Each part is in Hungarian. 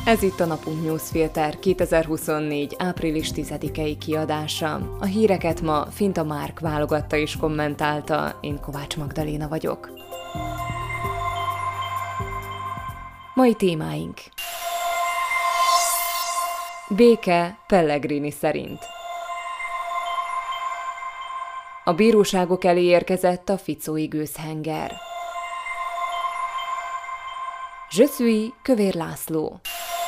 Ez itt a Napunk Newsfilter 2024. április 10-i kiadása. A híreket ma Finta Márk válogatta és kommentálta, én Kovács Magdaléna vagyok. Mai témáink. Béke Pellegrini szerint. A bíróságok elé érkezett a ficói gőzhenger. Je suis Kövér László.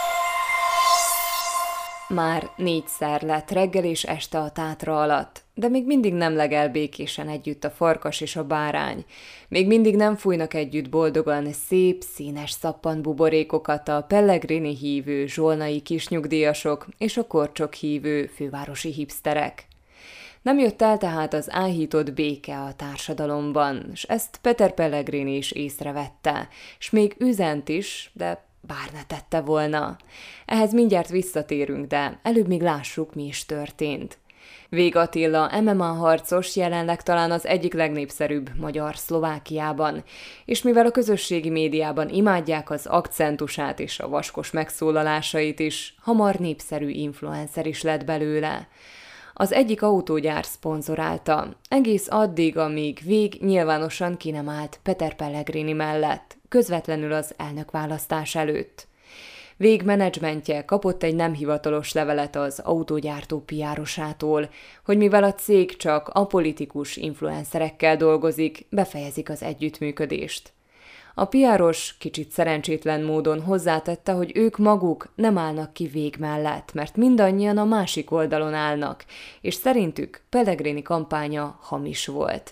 Már 4-szer lett reggel és este a Tátra alatt, de még mindig nem legel békésen együtt a farkas és a bárány. Még mindig nem fújnak együtt boldogan szép, színes szappanbuborékokat a Pellegrini hívő zsolnai kisnyugdíjasok és a korcsok hívő fővárosi hipsterek. Nem jött el tehát az áhított béke a társadalomban, és ezt Peter Pellegrini is észrevette, és még üzent is, de bár ne tette volna. Ehhez mindjárt visszatérünk, de előbb még lássuk, mi is történt. Vég Attila MMA harcos jelenleg talán az egyik legnépszerűbb magyar Szlovákiában, és mivel a közösségi médiában imádják az akcentusát és a vaskos megszólalásait is, hamar népszerű influencer is lett belőle. Az egyik autógyár szponzorálta, egész addig, amíg Vég nyilvánosan ki nem állt Peter Pellegrini mellett, közvetlenül az elnökválasztás előtt. Vég menedzsmentje kapott egy nem hivatalos levelet az autógyártó PR-osától, hogy mivel a cég csak apolitikus influencerekkel dolgozik, befejezik az együttműködést. A PR-os kicsit szerencsétlen módon hozzátette, hogy ők maguk nem állnak ki Vég mellett, mert mindannyian a másik oldalon állnak, és szerintük Pellegrini kampánya hamis volt.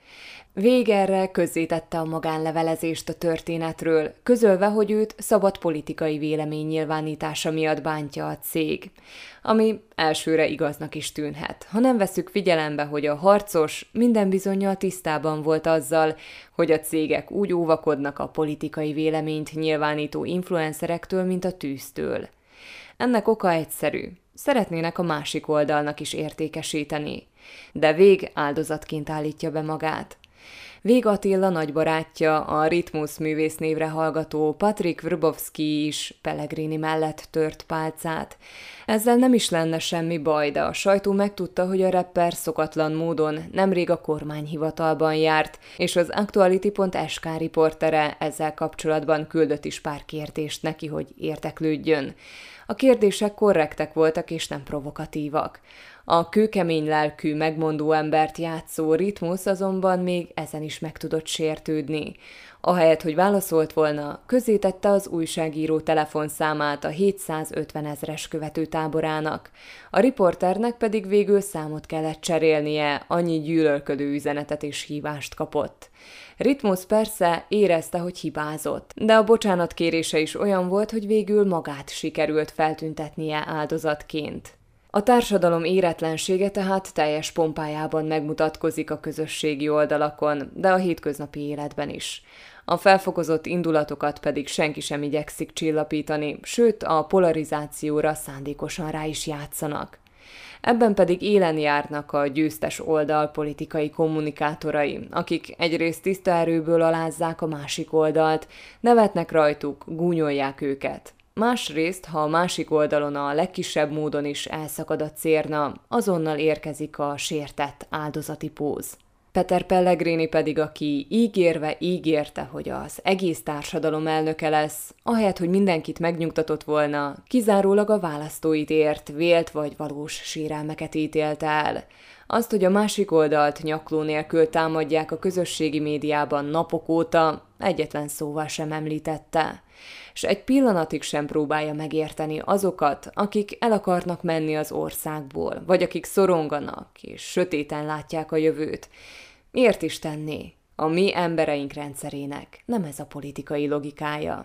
Vég erre közzétette a magánlevelezést a történetről, közölve, hogy őt szabad politikai véleménynyilvánítása miatt bántja a cég, ami elsőre igaznak is tűnhet, ha nem vesszük figyelembe, hogy a harcos minden bizonnyal tisztában volt azzal, hogy a cégek úgy óvakodnak a politikai véleményt nyilvánító influencerektől, mint a tűztől. Ennek oka egyszerű. Szeretnének a másik oldalnak is értékesíteni, de Vég áldozatként állítja be magát. Vég Attila nagybarátja, a Ritmus művésznévre hallgató Patrik Vrbovszky is Pellegrini mellett tört pálcát. Ezzel nem is lenne semmi baj, de a sajtó megtudta, hogy a rapper szokatlan módon nemrég a kormányhivatalban járt, és az Actuality.sk riportere ezzel kapcsolatban küldött is pár kérdést neki, hogy érdeklődjön. A kérdések korrektek voltak és nem provokatívak. A kőkemény lelkű, megmondó embert játszó Ritmus azonban még ezen is meg tudott sértődni. Ahelyett, hogy válaszolt volna, közzétette az újságíró telefonszámát a 750 000-es követőtáborának. A riporternek pedig végül számot kellett cserélnie, annyi gyűlölködő üzenetet és hívást kapott. Ritmus persze érezte, hogy hibázott, de a bocsánatkérése is olyan volt, hogy végül magát sikerült feltüntetnie áldozatként. A társadalom éretlensége tehát teljes pompájában megmutatkozik a közösségi oldalakon, de a hétköznapi életben is. A felfokozott indulatokat pedig senki sem igyekszik csillapítani, sőt a polarizációra szándékosan rá is játszanak. Ebben pedig élen járnak a győztes oldal politikai kommunikátorai, akik egyrészt tiszta erőből alázzák a másik oldalt, nevetnek rajtuk, gúnyolják őket. Másrészt, ha a másik oldalon a legkisebb módon is elszakad a cérna, azonnal érkezik a sértett áldozati póz. Peter Pellegrini pedig, aki ígérve ígérte, hogy az egész társadalom elnöke lesz, ahelyett, hogy mindenkit megnyugtatott volna, kizárólag a választóit ért, vélt vagy valós sérelmeket ítélt el. Azt, hogy a másik oldalt nyakló nélkül támadják a közösségi médiában napok óta, egyetlen szóval sem említette. És egy pillanatig sem próbálja megérteni azokat, akik el akarnak menni az országból, vagy akik szoronganak és sötéten látják a jövőt. Miért is tenné? A mi embereink rendszerének nem ez a politikai logikája.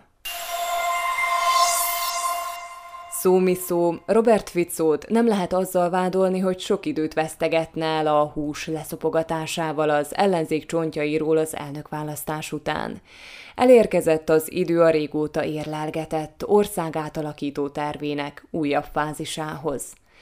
Szó, Robert Ficót nem lehet azzal vádolni, hogy sok időt vesztegetne el a hús leszopogatásával az ellenzék csontjairól az elnökválasztás után. Elérkezett az idő a régóta érlelgetett országátalakító tervének újabb fázisához.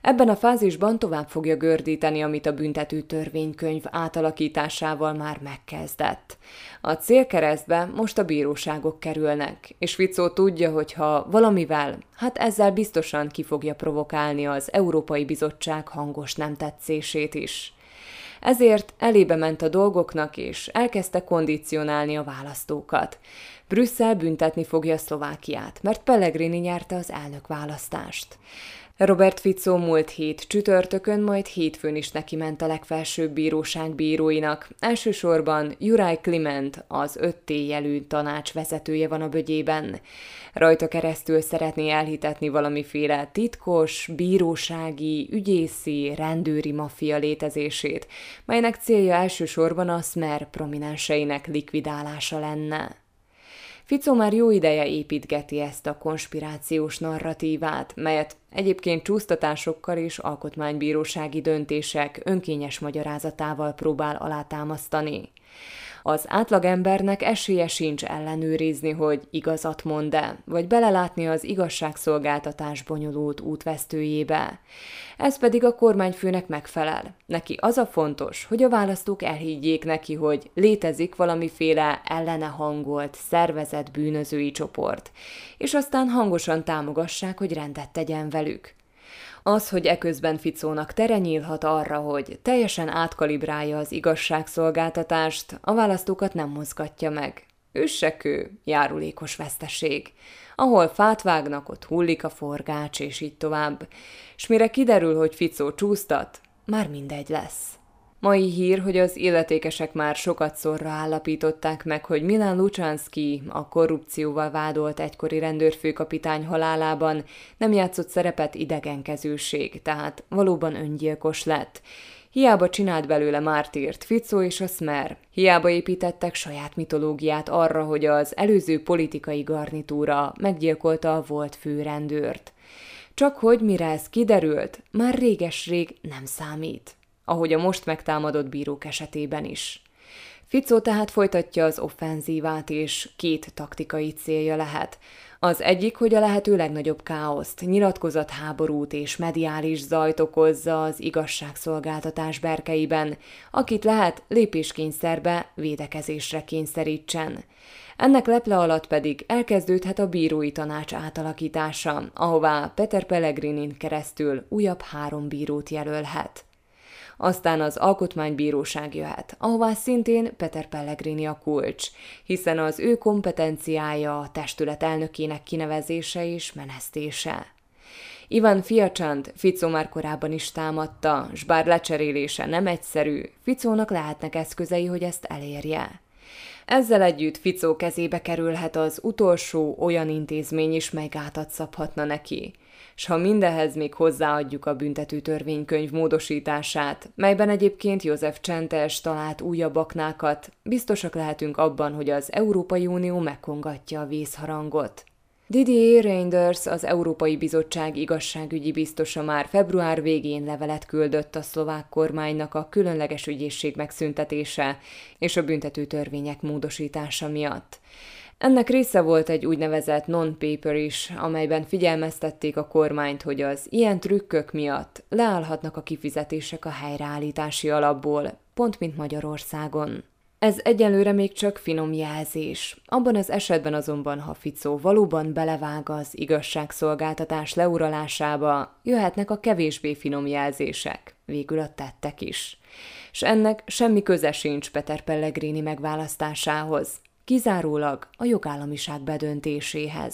Ebben a fázisban tovább fogja gördíteni, amit a büntető törvénykönyv átalakításával már megkezdett. A célkeresztbe most a bíróságok kerülnek, és Fico tudja, hogy ha valamivel, hát ezzel biztosan ki fogja provokálni az Európai Bizottság hangos nem tetszését is. Ezért elébe ment a dolgoknak, és elkezdte kondicionálni a választókat. Brüsszel büntetni fogja Szlovákiát, mert Pellegrini nyerte az elnökválasztást. Robert Fico múlt hét csütörtökön, majd hétfőn is neki ment a legfelsőbb bíróság bíróinak. Elsősorban Juraj Kliment, az 5T jelű tanács vezetője van a bögyében. Rajta keresztül szeretné elhitetni valamiféle titkos, bírósági, ügyészi, rendőri maffia létezését, melynek célja elsősorban a Smer prominenseinek likvidálása lenne. Fico már jó ideje építgeti ezt a konspirációs narratívát, melyet egyébként csúsztatásokkal és alkotmánybírósági döntések önkényes magyarázatával próbál alátámasztani. Az átlagembernek esélye sincs ellenőrizni, hogy igazat mond-e, vagy belelátni az igazságszolgáltatás bonyolult útvesztőjébe. Ez pedig a kormányfőnek megfelel. Neki az a fontos, hogy a választók elhiggyék neki, hogy létezik valamiféle ellene hangolt, szervezett bűnözői csoport, és aztán hangosan támogassák, hogy rendet tegyen velük. Az, hogy eközben Ficónak tere nyílhat arra, hogy teljesen átkalibrálja az igazságszolgáltatást, a választókat nem mozgatja meg. Üssekő, járulékos veszteség. Ahol fát vágnak, ott hullik a forgács, és így tovább. S mire kiderül, hogy Fico csúsztat, már mindegy lesz. Mai hír, hogy az illetékesek már sokatszorra állapították meg, hogy Milan Lučanský, a korrupcióval vádolt egykori rendőrfőkapitány halálában nem játszott szerepet idegenkezőség, tehát valóban öngyilkos lett. Hiába csinált belőle mártírt Fico és a Smer, hiába építettek saját mitológiát arra, hogy az előző politikai garnitúra meggyilkolta a volt főrendőrt. Csak hogy mire ez kiderült, már réges-rég nem számít. Ahogy a most megtámadott bírók esetében is. Fico tehát folytatja az offenzívát, és két taktikai célja lehet. Az egyik, hogy a lehető legnagyobb káoszt, nyilatkozatháborút és mediális zajt okozza az igazságszolgáltatás berkeiben, akit lehet lépéskényszerbe, védekezésre kényszerítsen. Ennek leple alatt pedig elkezdődhet a bírói tanács átalakítása, ahová Peter Pellegrinin keresztül újabb 3 bírót jelölhet. Aztán az alkotmánybíróság jöhet, ahová szintén Peter Pellegrini a kulcs, hiszen az ő kompetenciája a testület elnökének kinevezése és menesztése. Ivan Fiacsant Fico már korábban is támadta, s bár lecserélése nem egyszerű, Ficónak lehetnek eszközei, hogy ezt elérje. Ezzel együtt Fico kezébe kerülhet az utolsó olyan intézmény is, mely gátat szabhatna neki. S ha mindehez még hozzáadjuk a büntető törvénykönyv módosítását, melyben egyébként József Csentes talált újabb aknákat, biztosak lehetünk abban, hogy az Európai Unió megkongatja a vészharangot. Didier Reynders, az Európai Bizottság igazságügyi biztosa már február végén levelet küldött a szlovák kormánynak a különleges ügyészség megszüntetése és a büntető törvények módosítása miatt. Ennek része volt egy úgynevezett non-paper is, amelyben figyelmeztették a kormányt, hogy az ilyen trükkök miatt leállhatnak a kifizetések a helyreállítási alapból, pont mint Magyarországon. Ez egyelőre még csak finom jelzés. Abban az esetben azonban, ha Fico valóban belevág az igazságszolgáltatás leuralásába, jöhetnek a kevésbé finom jelzések, végül a tettek is. S ennek semmi köze sincs Peter Pellegrini megválasztásához, kizárólag a jogállamiság bedöntéséhez.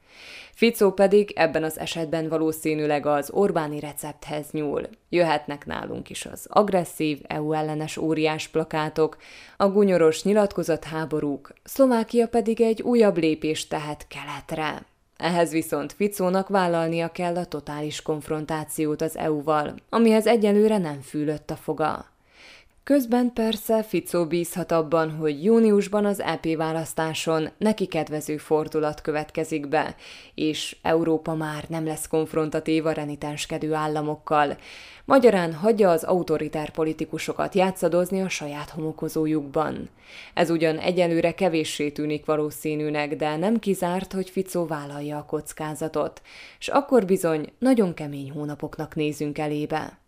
Fico pedig ebben az esetben valószínűleg az Orbáni recepthez nyúl. Jöhetnek nálunk is az agresszív, EU-ellenes óriás plakátok, a gunyoros nyilatkozatháborúk, Szlovákia pedig egy újabb lépést tehet keletre. Ehhez viszont Ficónak vállalnia kell a totális konfrontációt az EU-val, amihez egyelőre nem fűlött a foga. Közben persze Fico bízhat abban, hogy júniusban az EP választáson neki kedvező fordulat következik be, és Európa már nem lesz konfrontatív a renitenskedő államokkal. Magyarán hagyja az autoritár politikusokat játszadozni a saját homokozójukban. Ez ugyan egyelőre kevéssé tűnik valószínűnek, de nem kizárt, hogy Fico vállalja a kockázatot, s akkor bizony nagyon kemény hónapoknak nézünk elébe.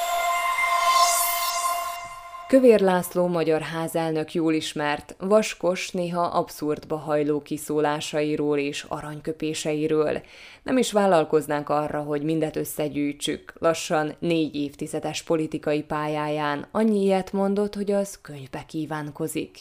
Kövér László magyar házelnök jól ismert, vaskos, néha abszurdba hajló kiszólásairól és aranyköpéseiről. Nem is vállalkoznánk arra, hogy mindet összegyűjtsük. Lassan 4 évtizedes politikai pályáján annyi ilyet mondott, hogy az könyvbe kívánkozik.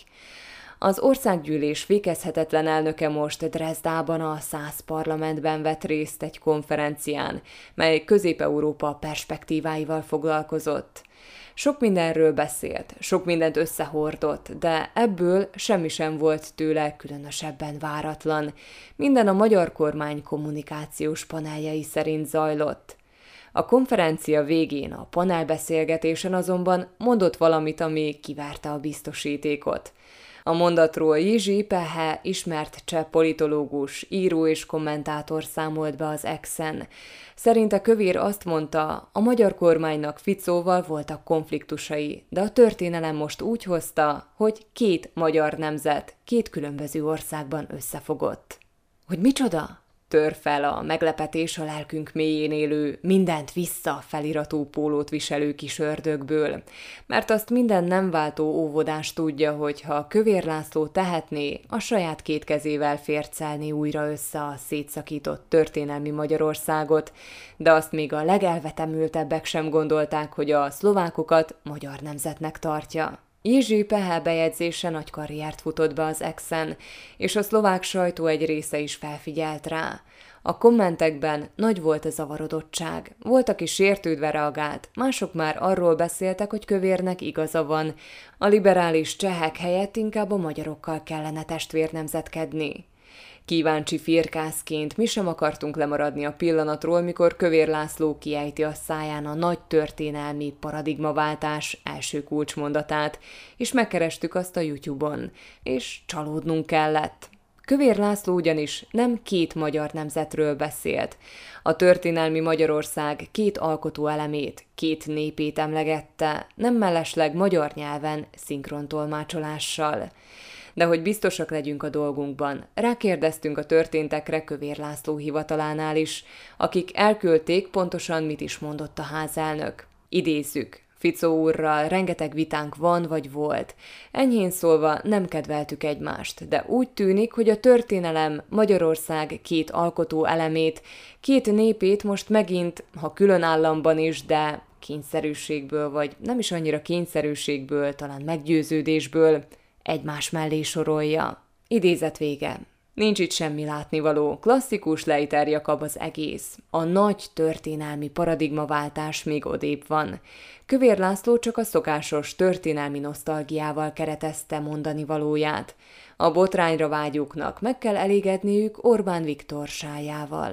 Az országgyűlés fékezhetetlen elnöke most Dresdában a 100 parlamentben vett részt egy konferencián, mely Közép-Európa perspektíváival foglalkozott. Sok mindenről beszélt, sok mindent összehordott, de ebből semmi sem volt tőle különösebben váratlan. Minden a magyar kormány kommunikációs paneljei szerint zajlott. A konferencia végén a panelbeszélgetésen azonban mondott valamit, ami kivárta a biztosítékot. A mondatról Jizsi Pehe, ismert cseh politológus, író és kommentátor számolt be az X-en. Szerinte Kövér azt mondta, a magyar kormánynak Ficóval voltak konfliktusai, de a történelem most úgy hozta, hogy 2 magyar nemzet 2 különböző országban összefogott. Hogy micsoda? Tör fel a meglepetés a lelkünk mélyén élő, mindent vissza feliratú pólót viselő kis ördögből, mert azt minden nem váltó óvodás tudja, hogy ha Kövér László tehetné, a saját 2 kezével fércelni újra össze a szétszakított történelmi Magyarországot, de azt még a legelvetemültebbek sem gondolták, hogy a szlovákokat magyar nemzetnek tartja. Jizsi Pehe bejegyzése nagy karriert futott be az X-en, és a szlovák sajtó egy része is felfigyelt rá. A kommentekben nagy volt a zavarodottság, volt, aki sértődve reagált, mások már arról beszéltek, hogy Kövérnek igaza van, a liberális csehek helyett inkább a magyarokkal kellene testvérnemzetkedni. Kíváncsi firkászként mi sem akartunk lemaradni a pillanatról, mikor Kövér László kiejti a száján a nagy történelmi paradigmaváltás első kulcsmondatát, és megkerestük azt a YouTube-on, és csalódnunk kellett. Kövér László ugyanis nem 2 magyar nemzetről beszélt. A történelmi Magyarország 2 alkotó elemét, 2 népét emlegette, nem mellesleg magyar nyelven, szinkrontolmácsolással. De hogy biztosak legyünk a dolgunkban, rákérdeztünk a történtekre Kövér László hivatalánál is, akik elküldték pontosan mit is mondott a házelnök. Idézzük, Fico úrral rengeteg vitánk van vagy volt. Enyhén szólva nem kedveltük egymást, de úgy tűnik, hogy a történelem Magyarország 2 alkotó elemét, 2 népét most megint, ha külön államban is, de kényszerűségből, vagy nem is annyira kényszerűségből, talán meggyőződésből, egymás mellé sorolja. Idézet vége. Nincs itt semmi látnivaló, klasszikus Leiter Jakab az egész. A nagy történelmi paradigmaváltás még odébb van. Kövér László csak a szokásos történelmi nosztalgiával keretezte mondani valóját. A botrányra vágyóknak meg kell elégedniük Orbán Viktor sájával.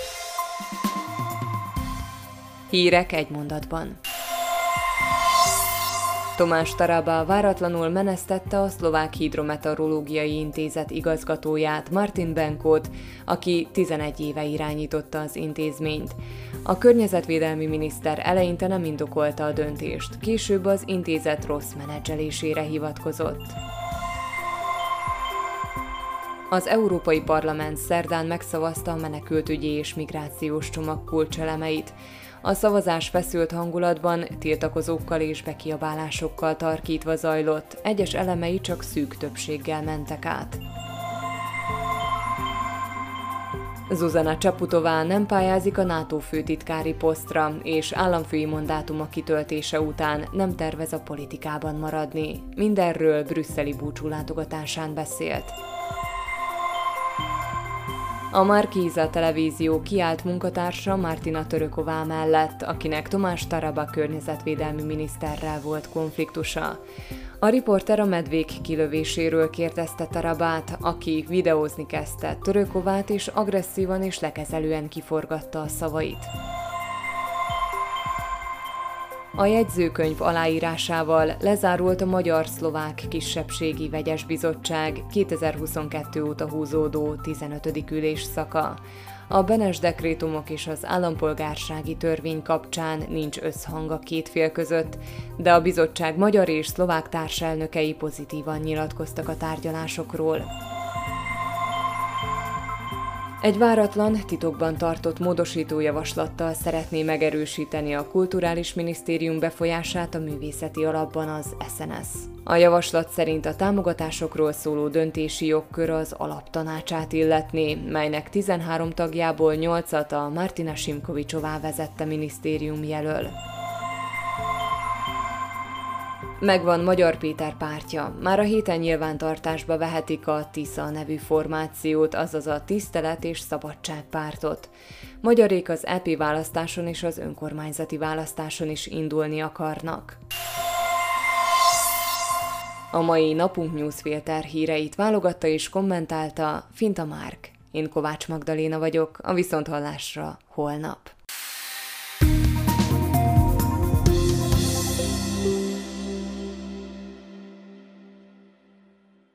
Hírek egy mondatban. Tomás Taraba váratlanul menesztette a Szlovák Hidrometeorológiai Intézet igazgatóját, Martin Benkót, aki 11 éve irányította az intézményt. A környezetvédelmi miniszter eleinte nem indokolta a döntést, később az intézet rossz menedzselésére hivatkozott. Az Európai Parlament szerdán megszavazta a menekültügyi és migrációs csomag kulcselemeit. A szavazás feszült hangulatban, tiltakozókkal és bekiabálásokkal tarkítva zajlott, egyes elemei csak szűk többséggel mentek át. Zuzana Csaputová nem pályázik a NATO főtitkári posztra, és államfői mandátuma kitöltése után nem tervez a politikában maradni. Mindenről brüsszeli búcsúlátogatásán beszélt. A Markíza televízió kiállt munkatársa Martina Töröková mellett, akinek Tomás Taraba környezetvédelmi miniszterrel volt konfliktusa. A riporter a medvék kilövéséről kérdezte Tarabát, aki videózni kezdte Törökovát, és agresszívan és lekezelően kiforgatta a szavait. A jegyzőkönyv aláírásával lezárult a Magyar-Szlovák Kisebbségi Vegyes Bizottság 2022 óta húzódó 15. ülésszaka. A Benes dekrétumok és az állampolgársági törvény kapcsán nincs összhang a két fél között, de a bizottság magyar és szlovák társelnökei pozitívan nyilatkoztak a tárgyalásokról. Egy váratlan, titokban tartott módosítójavaslattal szeretné megerősíteni a Kulturális Minisztérium befolyását a művészeti alapban az SNS. A javaslat szerint a támogatásokról szóló döntési jogkör az alaptanácsát illetné, melynek 13 tagjából 8-at a Martina Simkovicsová vezette minisztérium jelöl. Megvan Magyar Péter pártja. Már a héten nyilvántartásba vehetik a TISZA nevű formációt, azaz a Tisztelet és Szabadság pártot. Magyarék az EP választáson és az önkormányzati választáson is indulni akarnak. A mai Napunk Newsfilter híreit válogatta és kommentálta Finta Márk. Én Kovács Magdaléna vagyok, a viszonthallásra holnap.